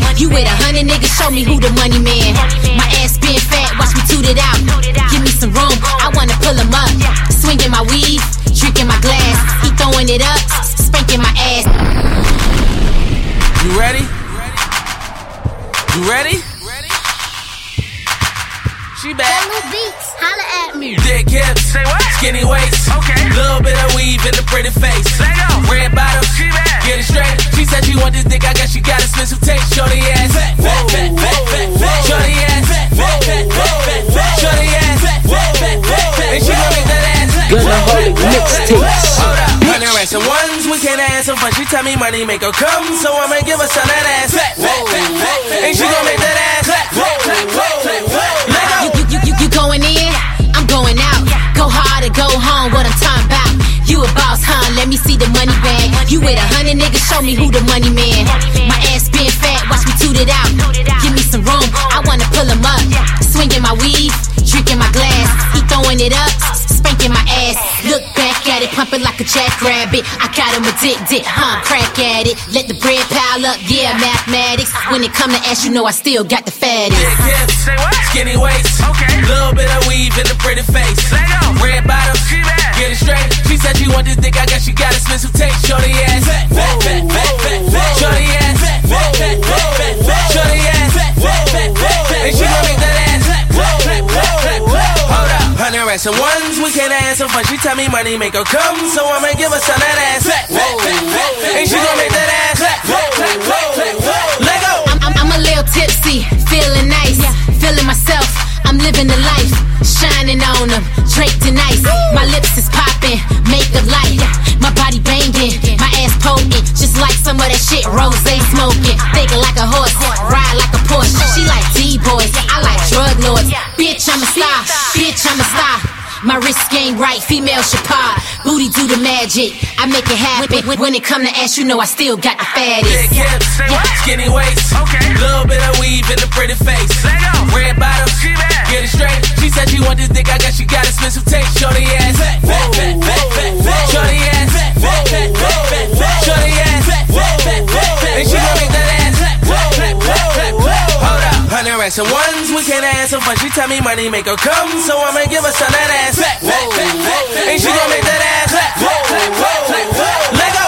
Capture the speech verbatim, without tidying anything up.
You with a hundred niggas, show me who the money man. My ass being fat, watch me toot it out. Give me some room, I wanna pull him up. Swinging my weave, drinking my glass. He throwing it up, spanking my ass. You ready? You ready? She back. Beats, holla at me. Thick hips, Say what? skinny waist. Okay. Little bit of weave in the pretty face. Let go. Red bottom, She back. get it straight. She said she want this dick, I guess she got expensive taste. Shorty ass, fat, fat, fat, fat, fat, fat. Shorty ass, fat, fat, fat, fat, fat, fat. Shorty ass, fat, fat, fat, fat, fat. And she gon' make that ass fat. Gunaholic mixtapes. Hold up, hundred racks and ones, we can't have some fun. She tell me money make her come, so I'ma give her some that ass fat, fat, fat, fat, fat. And she gon' make that ass fat, fat, fat, fat, fat, fat. Let go. You, you, you, you going in, I'm going out. Go hard or go home, what I'm talking about. You a boss, huh? Let me see the money bag. You with a hundred niggas, show me who the money man. My ass being fat, watch me toot it out. Give me some room, I wanna pull him up. Swinging my weave, drinking my glass. He throwing it up, spanking my ass. Look back at it, pumping like a jackrabbit. I got him addicted, huh? Crack at it. Let the bread pile up, yeah, mathematics. When it come to ass, you know I still got the fattest. Thick hips, Say what? skinny waist. Okay. Little bit of weave in the pretty face. Let go. Red bottom, She back. get it straight. She said she want this dick, I guess she got expensive taste. Shorty ass, fat, fat, fat, fat, fat, fat. Shorty ass, fat, fat, fat, fat, fat, fat. Shorty ass, fat, fat, fat, fat, fat. And she gon' make that ass fat, fat, fat, fat, fat, fat. Hold up, hundred racks and ones, we can't have some fun. She tell me money make her come, so I'ma give her some that ass fat, fat, fat, fat, fat. And she gon' make that ass fat, fat, fat, fat, fat, fat. Let go. I'm, I'm, I'm a little tipsy, feeling nice, feeling myself. I'm living the life, shining on them, draped in ice. My lips is popping, makeup light. My body banging, my ass poking, just like some of that shit Rose smoking. Thinking like a horse, ride like a Porsche. She like D-boys, I like drug lords. Bitch, I'm a star, bitch, I'm a star. My wrist game right, female Chappelle. Booty do the magic, I make it happen. When, when it come to ass, you know I still got the fattest. Thick hips, Say what? skinny waist. Okay. Little bit of weave in the pretty face. Let go. Red bottom, She back. get it straight. She said she want this dick, I guess she got expensive taste. Shorty ass, fat, fat, fat, fat, fat, fat. Shorty ass, fat, fat, fat, fat, fat, fat. Shorty ass, fat, fat, fat, fat, fat. And she gon' make that ass fat, fat, fat, fat, fat, fat. Hold up, hundred racks and ones, we can't have some fun. She tell me money make her come, so I'ma give her some that ass fat, fat, fat, fat, fat. And she gon' make that ass fat, fat, fat, fat, fat, fat. Let go.